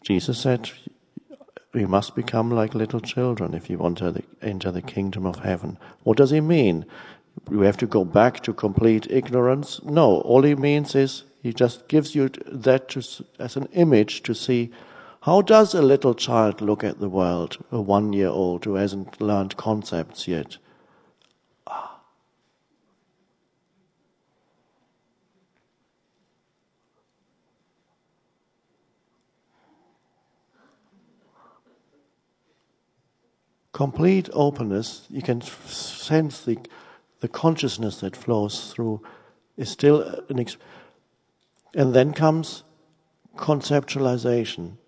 Jesus said, we must become like little children if you want to enter the kingdom of heaven. What does he mean? We have to go back to complete ignorance? No, all he means is he just gives you that as an image to see how does a little child look at the world, a 1-year-old who hasn't learned concepts yet. Complete openness, you can sense the consciousness that flows through is still and then comes conceptualization.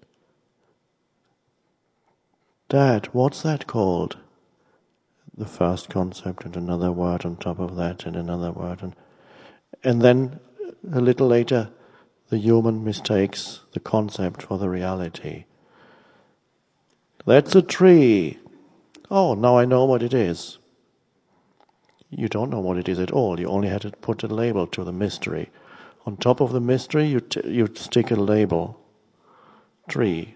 Dad, what's that called? The first concept and another word on top of that and another word. And then a little later the human mistakes the concept for the reality. That's a tree. Oh, now I know what it is. You don't know what it is at all. You only had to put a label to the mystery. On top of the mystery, you stick a label. Tree.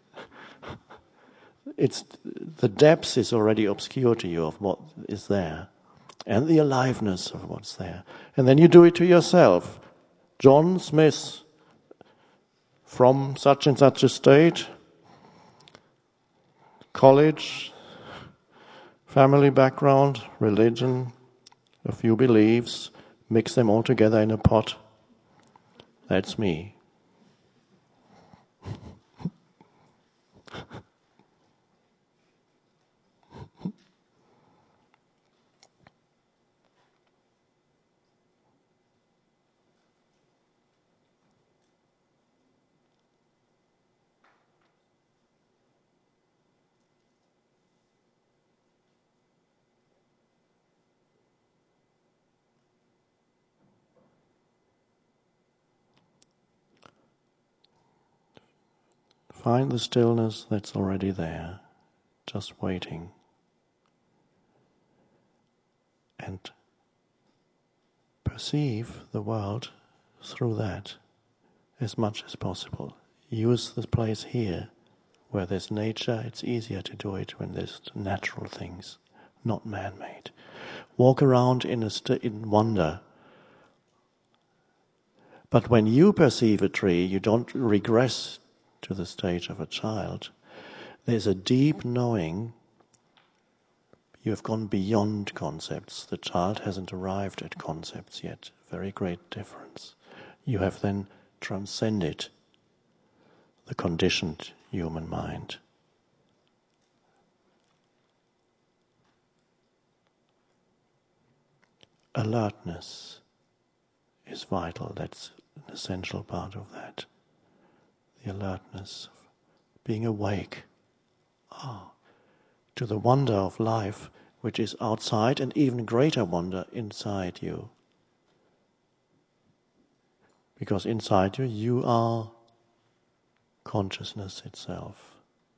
It's the depth is already obscure to you of what is there, and the aliveness of what's there. And then you do it to yourself. John Smith, from such and such a state, college, family background, religion, a few beliefs, mix them all together in a pot. That's me. Find the stillness that's already there, just waiting. And perceive the world through that as much as possible. Use the place here where there's nature. It's easier to do it when there's natural things, not man-made. Walk around in wonder. But when you perceive a tree, you don't regress to the stage of a child. There's a deep knowing. You have gone beyond concepts. The child hasn't arrived at concepts yet. Very great difference. You have then transcended the conditioned human mind. Alertness is vital. That's an essential part of that. The alertness of being awake to the wonder of life which is outside, and even greater wonder inside you. Because inside you are consciousness itself.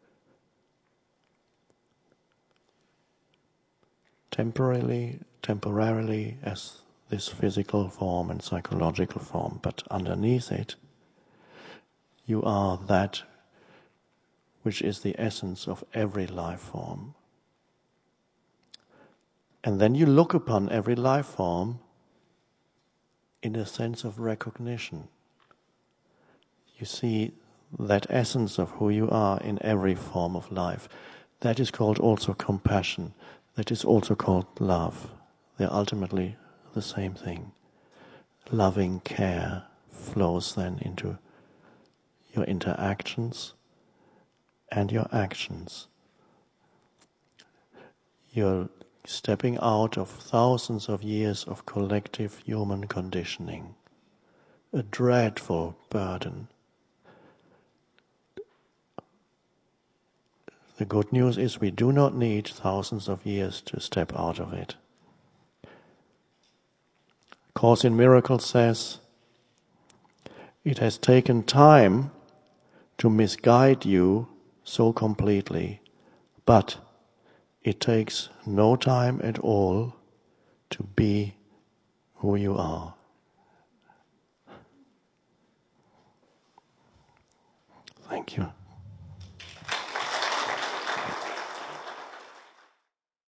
Temporarily as this physical form and psychological form, but underneath it, you are that which is the essence of every life form. And then you look upon every life form in a sense of recognition. You see that essence of who you are in every form of life. That is called also compassion. That is also called love. They're ultimately the same thing. Loving care flows then into your interactions and your actions. You're stepping out of thousands of years of collective human conditioning, a dreadful burden. The good news is we do not need thousands of years to step out of it. Course in Miracles says, it has taken time to misguide you so completely, but it takes no time at all to be who you are. Thank you.